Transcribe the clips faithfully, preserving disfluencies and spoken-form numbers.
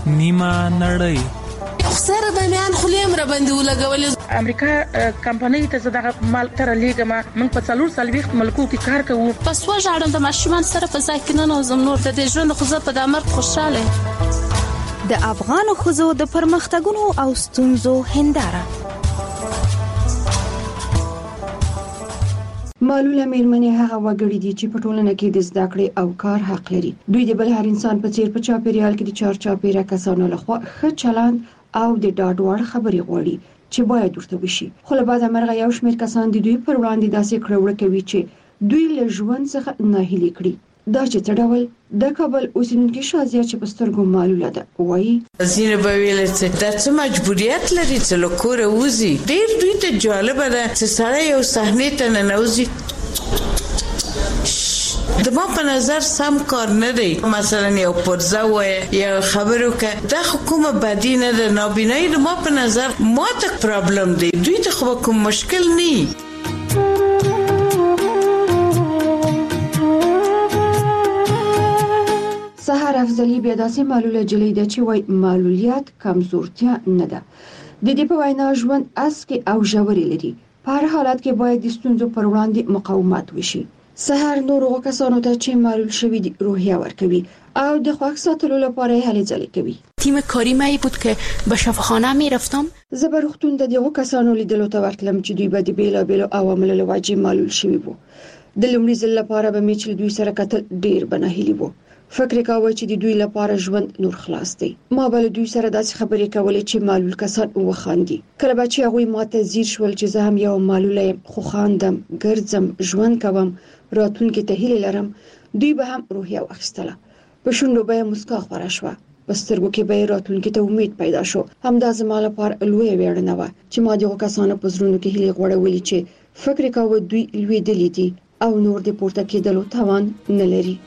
نیمه نړۍ. سره د میان خلیم را باندې ولګولې. امریکا کمپنۍ ته زداغه مال تر لیګه ما موږ په څلور سالويخت ملکو کې کار کوو. پس وژاړم د ماشومان سره په ځای کې نه نوزم نور د دې ژوند خو زه په دامر خوشاله. د افغان ښځو د پرمختګونو او ستونزو هنداره. معلوله میرمنې هغه وګړي دي چې په ټولنه کې د زده کړې او کار حق لري. دوی د بل هر انسان په څیر په چاپیریال کې د چار چاپیره کسانو لخوا ښه چلند او د ډاډ وړ خبرې غواړي چې باید ورته وشي. خو له بعده مرغه یو شمېر کسان د دوی پر وړاندې داسې کړه وړه کوي چې دوی له ژوند څخه ناهیلي کړي. دا چې څه ډول د کابل اوسیدونکي شازیه چې په سترګو معلوله ده وایي زینه به ویل چې دا څه مجبوریت لري چې له کوره وځي. ډېر دوی ته جالبه ده چې سړی یو صحنې ته ننوځي. د ما په نظر سم کار نه دی. مثلا یو پرزه وای یا خبرو که دا حکومت بدی نه ده. نابینایی د ما په نظر ما ته پرابلم دی. دوی ته خو کوم مشکل نه. سحر افضلی بیا داسې معلوله جلۍ ده چې وای معلولیت کمزورتیا نه ده. د دې په وینا ژوند اسکی او ژورې لري. په هر حالت کې باید د ستونزو پر وړاندې مقاومت وشي. سحر نورو کسانو ته چې معلول شوی دي روحیه ورکوي او د خوښ ساتلو لپاره هلې ځلې کوي. تیم کاری مې بود که به شفاخانه می رفتم. زه به روغتون د دغو کسانو لیدلو ته ورتلم چې دوی به د بیلابیلو عواملو له وجې معلول شوي وو. د لومړي ځل لپاره به مې چې دوی سره کتل ډیر بناهیلي وو. فکر کاوه چې د دوی لپاره ژوند نور خلاص دی. ما بل دوی سره داسې خبرې کولې چې معلول کسان وخاندي. کله به چې هغه ماته زیر شول چې زه هم یو معلول یم خو خاندم ګرځم ژوند کوم راتلونکي ته هیله لرم. دوی به هم روحیه واخیستله. په شونډو به مسکا خورا شوه. په سترګو کې به راتلونکي ته امید پیدا شو. همدا زما لپاره لوی ویاړنه و چې ما دغه کسانو په زړونو کې هیله غوړولې چې فکر کاوه دوی لوی دي دي او نور د پورته کېدلو توان نه لري.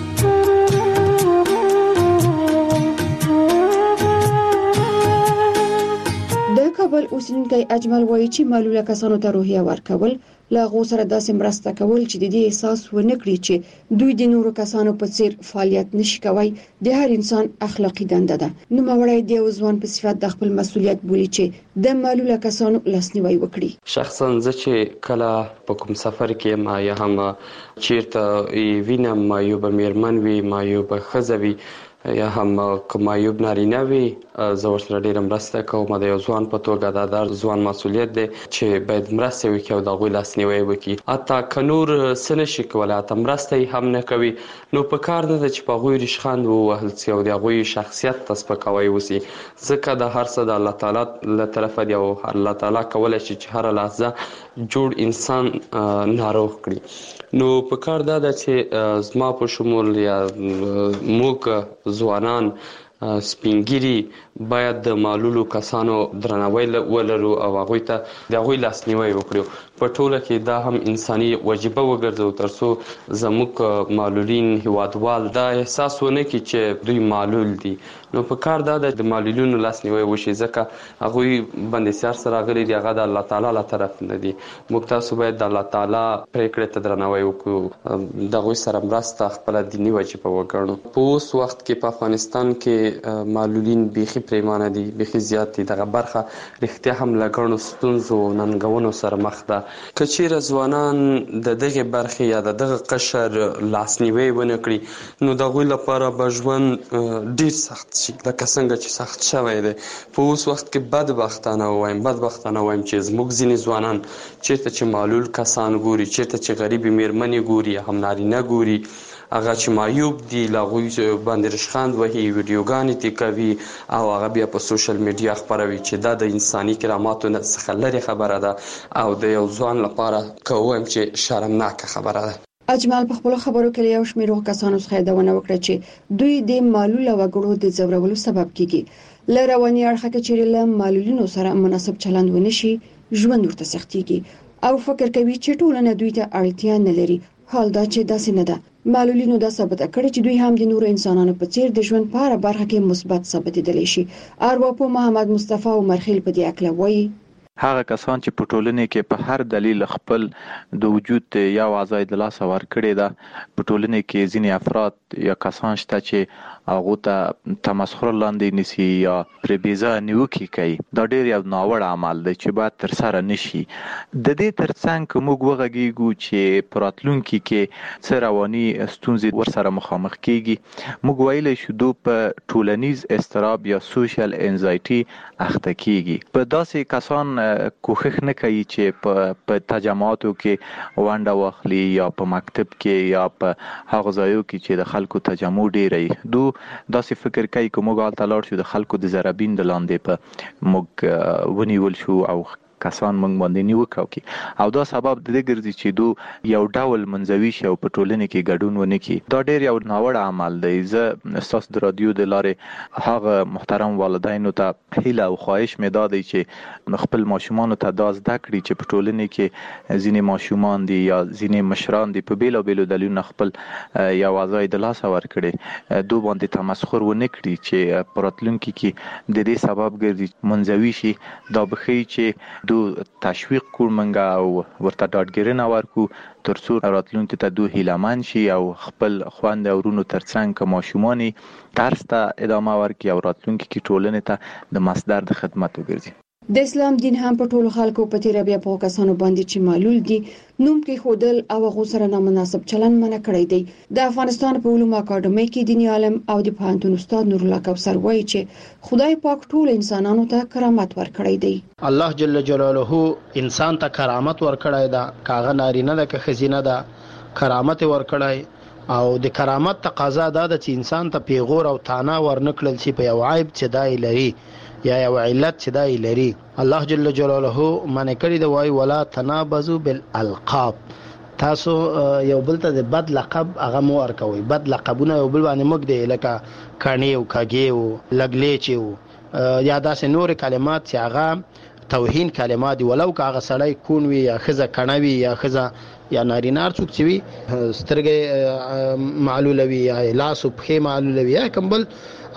کابل اوسیدونکی اجمل وایي چې معلوله کسانو ته روحیه ورکول لا غو سره داسې مرسته کول چې د دې احساس ونه کړي چې دوی د نورو کسانو په څیر فعالیت نشي کوي د هر انسان اخلاقی دنده ده. نو مړی دی ځوان په صفت د خپل مسولیت بولی چې د معلوله کسانو لاسنیوي وکړي. شخصا زه چې کله په کوم سفر کې ما یا هم چیرته وینم ما یو به میرمن وي ما یو به ښځه وي یا هم کوم یو نارینه وي زه ورسره ډېره مرسته کوم. د یو ځوان په توګه دا د ځوان مسؤلیت دی چې باید مرسته وکړي او د هغوی لاسنیوی وکړي. حتی که نور څه نشي کولی حتی مرسته یې هم نه کوي نو په کار ده چې په هغوی ریشخند ووهل سي او د هغوی شخصیت ته سپکاوی وسي. ځکه د هر څه د الله تعالی له طرفه دی او الله تعالی کولی شي چې هره لحظه جوړ انسان ناروغ کړي. نو په کار دا ده چې زما په شمول یا موږ ځوانان سپینګیری باید د معلولو کسانو درناوی ولرو او هغوی ته د هغوی لاسنیوی وکړو. په ټوله کې دا هم انساني وجیبه وګرځو ترڅو زموږ معلولین هیوادوال دا احساس ونه کړي چې دوی معلول دي. نو په کار دا د معلولینو لاسنیوی وشي ځکه هغوی بندیسیار سره راغلي دي هغه د الله تعالی له طرف نه دي. موږ تاسو باید د الله تعالی پریکړې ته درناوی وکړو د هغوی سره مرسته خپله دیني وجیبه وګڼو. په اوس وخت کې په افغانستان کې معلولین بیخي پریمانه دي بیخي زیات دي. دغه برخه رښتیا هم له ګڼو ستونزو ننګونو سره مخ ده. که چیرې ځوانان د دغې برخې یا د دغه قشر لاسنیوی ونه کړي نو د هغوی لپاره به ژوند ډېر سخت شي لکه څنګه چې سخت شوی دی. په اوس وخت کې بدبختانه وایم بدبختانه وایم چې زموږ ځینې ځوانان چیرته چې معلول کسان ګوري چیرته چې غریبې میرمنې ګوري هم نارینه ګوري هغه چې معیوب دي له هغوی باندې رشخند وهي ویډیوګانې ترې کوي او هغه بیا په سوشل میډیا خپروي چې دا د انساني کراماتو څخه لرې خبره ده او د یو ځوان لپاره که ووایم چې شرمناکه خبره ده. اجمل په خپل خبرو کې یو شمېر کسانو څخه یادونه وکړه چې دوی د معلول وګړو د ځورولو سبب کیږي. له رواني اړخه کې چې له معلولینو سره مناسب چلند ونشي ژوند ورته سختيږي او فکر کوي چې ټولنه دوی ته اړتیا نه لري. حال دا چې داسې نه ده. معلولینو دا ثابت کړي چې دوی هم د نورو انسانانو په څیر د ژوند په هر برخه کې مثبت ثابتېدلی شي. ارواپوه محمد مصطفی عمر خیل په دې اړه وایي هغه کسان چې په ټولنه کې په هر دلیل خپل د وجود یا وظایف د لاس ور کړی دا په ټولنه کې ځینې افراد یا کسان شته چې هغه ته تمسخر لاندې نسی یا پر بیزا نیوکي کوي. دا ډیر یو ناوړه عمل دی چې باید تر سره نشي. د دې ترڅنګ که موږ وغږیږو چې پراتلونکي کې څه رواني ستونزې ورسره مخامخ کیږي، موږ ویلی شو دو په ټولنیز اضطراب یا سوشل انزایټي اخته کیږي. په داسې کسان کوښښ نه کوي چې په په تجمعاتو کې ونډه واخلي یا په مکتب کې یا په هغه ځایو کې چې د خلکو تجمع ډیری. دو داسې فکر کوي که موږ هلته لاړ شو د خلکو د ضربین د لاندې په موږ ونیول شو او کسان موږ باندې نیوکه وکړي، او دا سبب د دې ګرځي چې دو یو ډول منزوي شي او په ټولنه کې ګډون ونه کړي. دا ډیر یو ناوړه عمل دی. زه ستاسو د رادیو د لارې هغه محترم والدینو ته هیله او خواهش مې دا دی چې خپل ماشومانو ته دا زده کړي چې په ټولنه کې ځینې ماشومان دي یا ځینې مشران دي په بیلابیلو دلیلونو خپل یا وظایف د لاسه ورکړي، دو باندې تمسخر ونه کړي چې په راتلونکي کې د دې سبب ګرځي منزوي شي. دا بخي چې دو تشویق کړو منګه او ورته ډاډګیرنه ورکو ترڅو راتلونکي ته دو هیلهمند شي او خپل خوند او ورونو ترڅنګ که ماشوماني درس ته ادامه ورکړي او راتلونکي کې ټولنې ته د مصدر د خدمت وګرځي. د اسلام دین هم په ټولو خلکو په تیر بیا په کسانو باندې چې معلول دي نوم کې خودل او غو سره نامناسب چلن منع کړی دی. د افغانستان په علومو اکاډمي کې دیني عالم او د پوهنتون استاد نور الله کوثر وایي چې خدای پاک ټول انسانانو ته کرامت ورکړی دی. الله جل جلاله انسان ته کرامت ورکړی دا، کاغه نارینه ده که خزینه ده، کرامت ورکړی او د کرامت تقاضا دا ده چې انسان ته پیغور او تانا ورنکړل شي په یو عیب چې دای لري یا یو علت چې دای لري. الله جل جلاله منع کړی دی وای ولا تنابزوا بالالقاب، تاسو یو بل ته د بد لقب هغه مو ورکوي. بد لقبونه یو بل باندې موږ دی لکه کانی او کاګي او لګلیچ او یا داسې نور کلمات چې هغه توهین کلمات دي، ولو که هغه سړی کون وي یا خزه کڼوي یا خزه یا نارینه څوک چې وي سترګې معلوله وي یا لاس او پښې معلوله وي یا کوم بل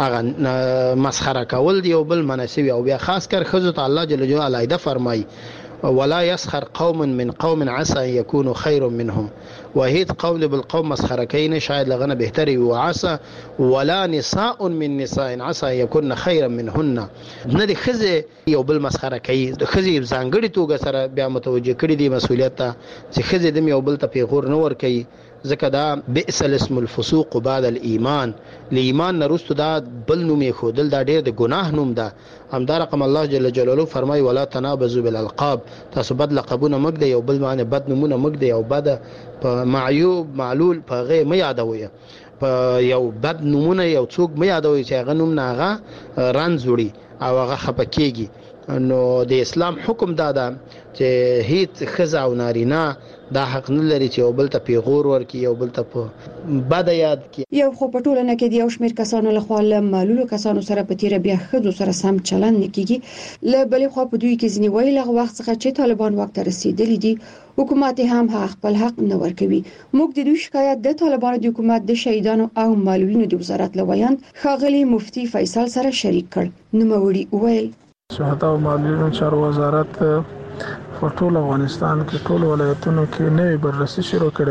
هغه مسخره کول دی او بل مناسبي. او بیا خاص کر خزو ته الله جل جلاله ایده فرمای ولا يسخر قوم من قوم عسى ان يكونوا خير منهم، وهيد قول بالقوم مسخره کین شاید لغنه بهتري وعسى ولا نساء من نساء عسى ان يكون خيرا منهن. نه د خزه یو بل مسخره کوي، د خزه ځانګړي توګه سره بیا متوجه کړي دي مسؤلیت ته چې خزه د یو بل ته پیغور نه ور کوي. ځکه دا بئس الاسم الفسوق بعد الايمان، لایمان نرستو دا بل نوم یې خودل دا ډېر د ګناه نوم ده. همدا رقم الله جل جلاله فرمای ولا تنابزوا بالالقاب، تاسو بد لقبونه مګ دی یو بل باندې بد نومونه مګ دی او بد په معیوب معلول په غي مې یادوي، په یو بد نومونه یو څوک مې یادوي چې هغه نوم نه هغه رانځوړي او هغه خپکیږي. نو د اسلام حکم دا ده چې هیڅ خزه او نارینه دا حق نه لري چې یو بل ته پیغور ورکړي، یو بل ته په بد یاد کړي. یو خو په ټولنه کې د یو شمېر کسانو لخوا له معلولو کسانو سره په تیر بیا خزو سره سم چلن نه کیږي. له بلې خوا په دوی کې ځینې وایي له وخت څخه چې طالبان وخت رسیدلی دي حکومت هم هغه خپل حق نه ورکوي. موږ د دوی شکایت د طالبانو د حکومت د شهیدانو او معلولینو د وزارت لویان ښاغلي مفتي فیصل سره شریک کړ. نوموړي وویل شهدا او معلولینو چارو وزارت په ټول افغانستان کې ټول ولایتونو کې نوې بررسي شروع کړې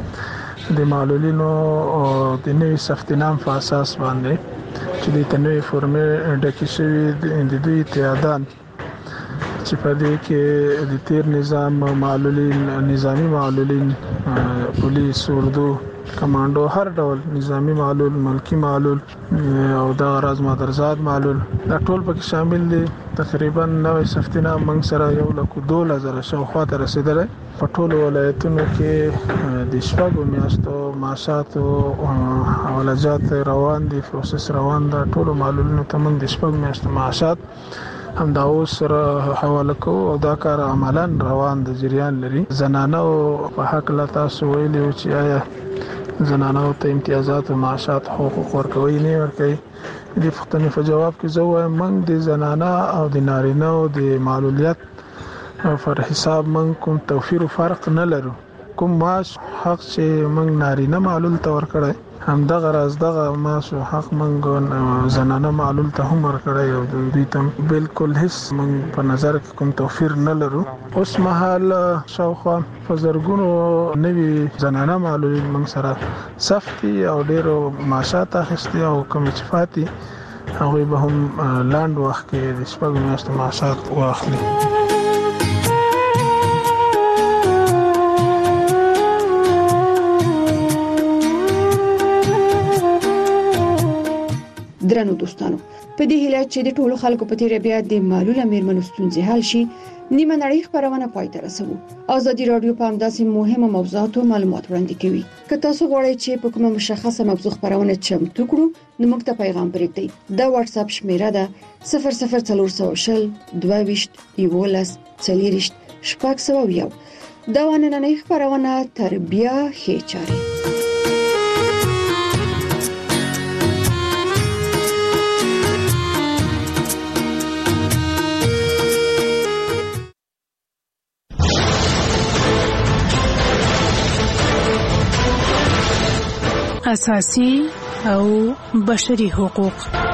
و د معلولینو او د نوې سفتنام په اساس باندې چې د تنوي فورمې ډکې شوی د دوی تعداد چې په دې کې د تیر نظام معلولین، نظامی معلولین، پولیس، اردو، کمانډو، هر ډول نظامی معلول، ملکی معلول او د غرض مادرزاد معلول دا ټول پکې شامل دي. تقریبا نوې سفتنام موږ سره یو لک دوه زره شاوخوا ته رسیدلی. په ټولو ولایتونو کې د شپږو میاشتو معاشات او حوالجات روان دي، پروسس روان ده. ټولو معلولینو ته موږ د شپږو میاشتو معاشات هم دا اوس سره حواله کوو او دا کار عملاً روان د جریان لري. زنانو په حق لا تاسو ویلي و چې آیا زنانو ته امتیازات او معاشات حقوق ورکوي نه ورکوي. د پوښتنې په جواب کې زه وایم موږ د زنانه او د نارینه او د معلولیت پر حساب موږ کوم توفیر او فرق نه لرو. کوم معاش حق چې موږ نارینه معلول ته ورکړی هم دغه راز دغه معاش حق موږ زنانه معلول ته هم ورکړی او دوی ته بالکل هیڅ موږ په نظر کې کوم توفیر نه لرو. اوس مهال شاوخوا په زرګونو نوي زنانه معلول موږ سره سختي او ډیرو معاشات اخیستي او کوم چې فاتي هغه به هم لاند وخت کې د شپږ میاشتو معاشات واخلي. درنو دوستانو، په دې هیله چې د ټولو خلکو په تیر بیا د معلوله میرمنو ستونزې حل شي، نیمه نړۍ خبرونه پای ته رسوو. ازادي رادیو په همداسې مهمه موضوعاتو معلومات وړاندې کوي. که تاسو غواړئ چې په کومه مشخصه موضوع خبرونه چمتو کړو، نو موږ ته پیغام پرېږدئ. دا واتس اپ شمیره ده صفر صفر څلور سوه شل دوه ویشت یولس څلوېښت شپږ سوه یو. دا نننۍ خبرونه تر بیا ښې چارې. اساسي او بشري حقوق.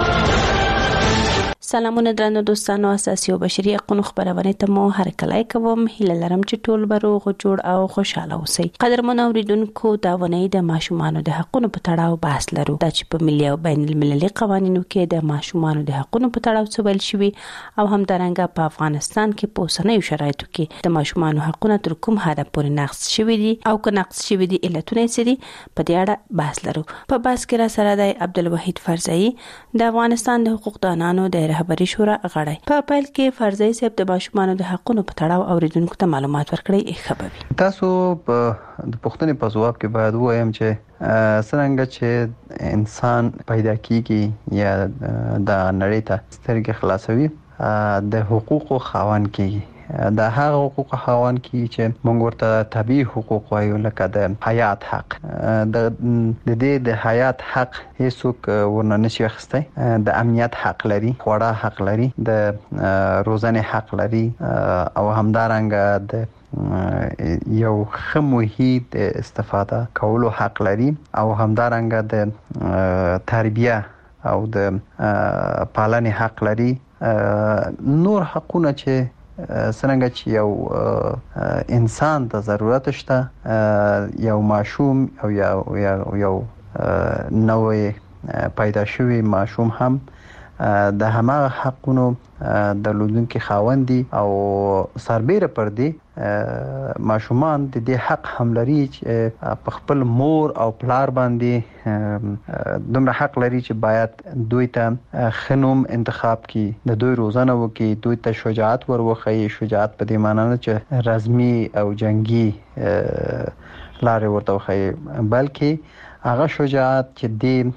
سلامونه درنو دوستانو، اساسي او بشري حقوقو خبرونه ته مو هر کله کوم. هیله لرم چې ټول به روغ جوړ او خوشاله اوسئ. قدرمن اوریدونکو، دا ونې د ماشومانو د حقوقو په تړاو بحث لرو. دا چې په ملي او بین المللي قوانینو کې د ماشومانو د حقوقو په تړاو څه ویل شوی او هم درنګه په افغانستان کې په اوسنیو شرایطو کې د ماشومانو حقوقو تر کوم حد پورې نقض شوی دي او که نقض شوی دي علتونه یې دي، په دې اړه بحث لرو. په بحث کې را سره د عبدالوحید فرزایی د افغانستان د حقوق دانانو د رهبری شورا غړی. په پیل کې فرزای صاحب د ماشومانو د حقوقو په تړاو اوریدونکو ته معلومات ورکړي. خبري تاسو په د پښتنې په ځواب کې باید وایم چې څنګه چې انسان پیدا کیږي یا د نړۍ ته سترګې خلاصوي، د حقوقو خاوند کیږي. د هغه حقوق خاوند کی چې موږ ورته طبيعي حقوق وایو، لکه د حیات حق. د دې د حیات حق هیڅوک ورنه نشي اخیستی. د امنیت حق لري، خوړه حق لري، د روزنې حق لري او همدارنګه د یو ښه محیط استفاده کولو حق لري او همدارنګه د تربیه او د پالنې حق لري. نور حقونه چې څنګه چې یو انسان ته ضرورت شته، یو ماشوم او یو یو نوې پیدا شوی ماشوم هم د همغه حقونو د لودونکو خاوند دي او سربېره پر دې ماشومان د دې حق هم لري چې په خپل مور او پلار باندې دومره حق لري چې باید دوی ته خنوم انتخاب کی، د دوی روزنه وکي، دوی ته شجاعت وروخی. شجاعت په دې معنی نه چې رزمي او جنگي لارې ورته وخی، بلکې هغه شجاعت چې د